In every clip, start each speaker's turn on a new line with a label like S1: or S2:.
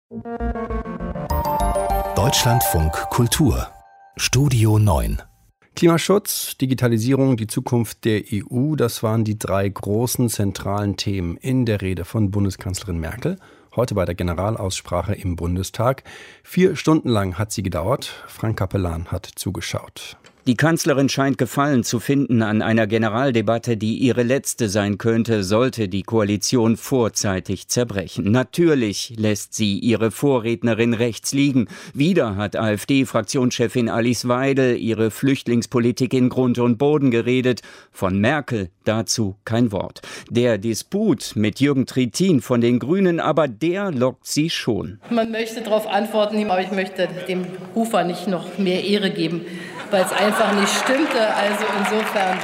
S1: Deutschlandfunk Kultur Studio 9.
S2: Klimaschutz, Digitalisierung, die Zukunft der EU, das waren die 3 großen zentralen Themen in der Rede von Bundeskanzlerin Merkel. Heute bei der Generalaussprache im Bundestag. 4 Stunden lang hat sie gedauert. Frank Capellan hat zugeschaut.
S3: Die Kanzlerin scheint Gefallen zu finden an einer Generaldebatte, die ihre letzte sein könnte, sollte die Koalition vorzeitig zerbrechen. Natürlich lässt sie ihre Vorrednerin rechts liegen. Wieder hat AfD-Fraktionschefin Alice Weidel ihre Flüchtlingspolitik in Grund und Boden geredet. Von Merkel dazu kein Wort. Der Disput mit Jürgen Trittin von den Grünen, aber der lockt sie schon.
S4: Man möchte darauf antworten, aber ich möchte dem Rufer nicht noch mehr Ehre geben, weil es einfach nicht stimmte. Also insofern,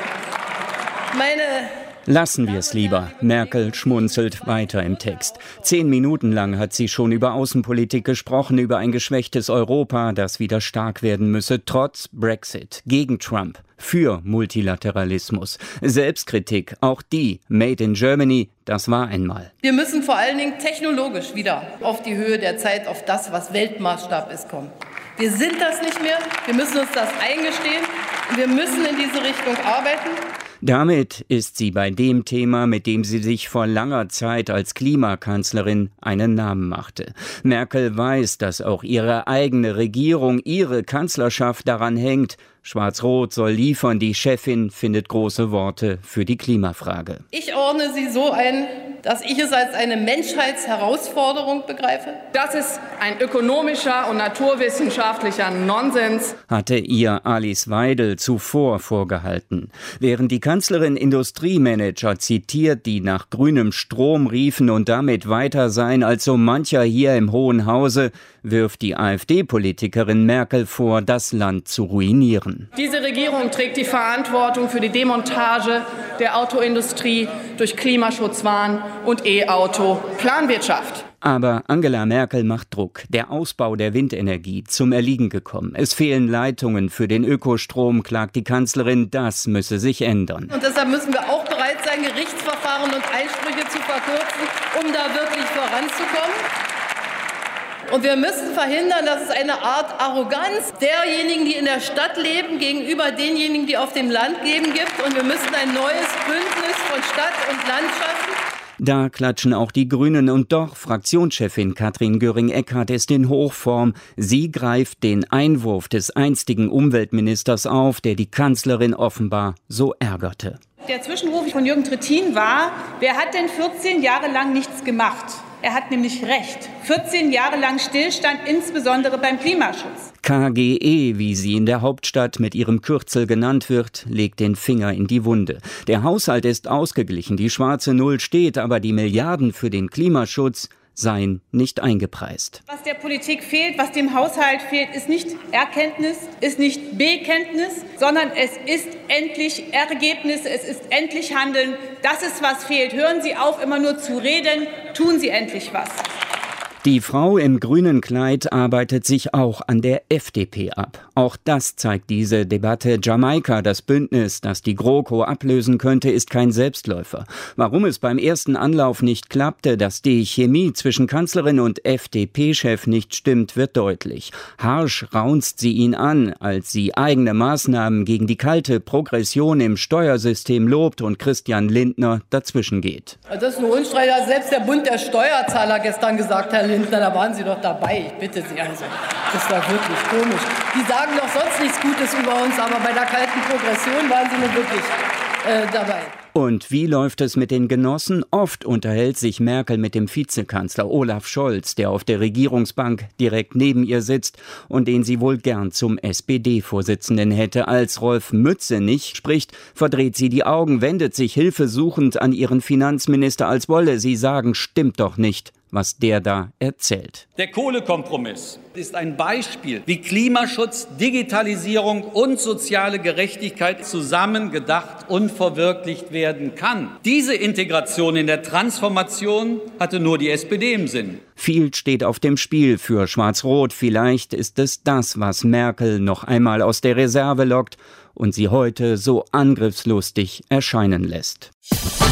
S3: Lassen wir es lieber. Merkel schmunzelt weiter im Text. 10 Minuten lang hat sie schon über Außenpolitik gesprochen, über ein geschwächtes Europa, das wieder stark werden müsse, trotz Brexit, gegen Trump, für Multilateralismus. Selbstkritik, auch die, Made in Germany, das war einmal.
S4: Wir müssen vor allen Dingen technologisch wieder auf die Höhe der Zeit, auf das, was Weltmaßstab ist, kommen. Wir sind das nicht mehr, wir müssen uns das eingestehen und wir müssen in diese Richtung arbeiten.
S3: Damit ist sie bei dem Thema, mit dem sie sich vor langer Zeit als Klimakanzlerin einen Namen machte. Merkel weiß, dass auch ihre eigene Regierung, ihre Kanzlerschaft daran hängt. Schwarz-Rot soll liefern, die Chefin findet große Worte für die Klimafrage.
S4: Ich ordne sie so ein, dass ich es als eine Menschheitsherausforderung begreife.
S5: Das ist ein ökonomischer und naturwissenschaftlicher Nonsens,
S3: hatte ihr Alice Weidel zuvor vorgehalten. Während die Kanzlerin Industriemanager zitiert, die nach grünem Strom riefen und damit weiter seien als so mancher hier im Hohen Hause, wirft die AfD-Politikerin Merkel vor, das Land zu ruinieren.
S5: Diese Regierung trägt die Verantwortung für die Demontage der Autoindustrie durch Klimaschutzwahn und E-Auto-Planwirtschaft.
S3: Aber Angela Merkel macht Druck. Der Ausbau der Windenergie zum Erliegen gekommen. Es fehlen Leitungen für den Ökostrom, klagt die Kanzlerin. Das müsse sich ändern.
S4: Und deshalb müssen wir auch bereit sein, Gerichtsverfahren und Einsprüche zu verkürzen, um da wirklich voranzukommen. Und wir müssen verhindern, dass es eine Art Arroganz derjenigen, die in der Stadt leben, gegenüber denjenigen, die auf dem Land leben, gibt. Und wir müssen ein neues Bündnis von Stadt und Land schaffen.
S3: Da klatschen auch die Grünen und doch Fraktionschefin Katrin Göring-Eckardt ist in Hochform. Sie greift den Einwurf des einstigen Umweltministers auf, der die Kanzlerin offenbar so ärgerte.
S6: Der Zwischenruf von Jürgen Trittin war, wer hat denn 14 Jahre lang nichts gemacht? Er hat nämlich recht. 14 Jahre lang Stillstand, insbesondere beim Klimaschutz.
S3: KGE, wie sie in der Hauptstadt mit ihrem Kürzel genannt wird, legt den Finger in die Wunde. Der Haushalt ist ausgeglichen, die schwarze Null steht, aber die Milliarden für den Klimaschutz seien nicht eingepreist.
S6: Was der Politik fehlt, was dem Haushalt fehlt, ist nicht Erkenntnis, ist nicht Bekenntnis, sondern es ist endlich Ergebnis, es ist endlich Handeln. Das ist, was fehlt. Hören Sie auf, immer nur zu reden, tun Sie endlich was.
S3: Die Frau im grünen Kleid arbeitet sich auch an der FDP ab. Auch das zeigt diese Debatte. Jamaika, das Bündnis, das die GroKo ablösen könnte, ist kein Selbstläufer. Warum es beim ersten Anlauf nicht klappte, dass die Chemie zwischen Kanzlerin und FDP-Chef nicht stimmt, wird deutlich. Harsch raunzt sie ihn an, als sie eigene Maßnahmen gegen die kalte Progression im Steuersystem lobt und Christian Lindner dazwischen geht.
S4: Das ist ein Unstreit, hat selbst der Bund der Steuerzahler gestern gesagt, Herr Lindner, da waren Sie doch dabei. Ich bitte Sie also. Das war wirklich komisch. Die sagen doch sonst nichts Gutes über uns, aber bei der kalten Progression waren Sie nun wirklich dabei.
S3: Und wie läuft es mit den Genossen? Oft unterhält sich Merkel mit dem Vizekanzler Olaf Scholz, der auf der Regierungsbank direkt neben ihr sitzt und den sie wohl gern zum SPD-Vorsitzenden hätte. Als Rolf Mützenich spricht, verdreht sie die Augen, wendet sich hilfesuchend an ihren Finanzminister, als wolle sie sagen, stimmt doch nicht, was der da erzählt.
S7: Der Kohlekompromiss ist ein Beispiel, wie Klimaschutz, Digitalisierung und soziale Gerechtigkeit zusammengedacht und verwirklicht werden kann. Diese Integration in der Transformation hatte nur die SPD im Sinn.
S3: Viel steht auf dem Spiel für Schwarz-Rot. Vielleicht ist es das, was Merkel noch einmal aus der Reserve lockt und sie heute so angriffslustig erscheinen lässt.